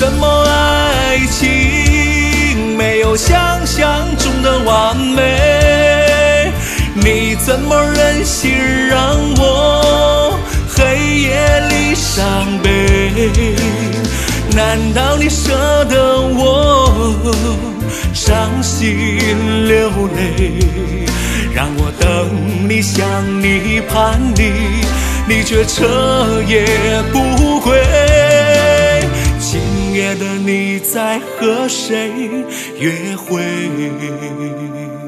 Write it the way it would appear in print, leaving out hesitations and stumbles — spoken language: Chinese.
什么爱情没有想象中的完美？你怎么忍心让我黑夜里伤悲？难道你舍得我伤心流泪？让我等你想你盼你，你却彻夜不归。今夜的你在和谁约会？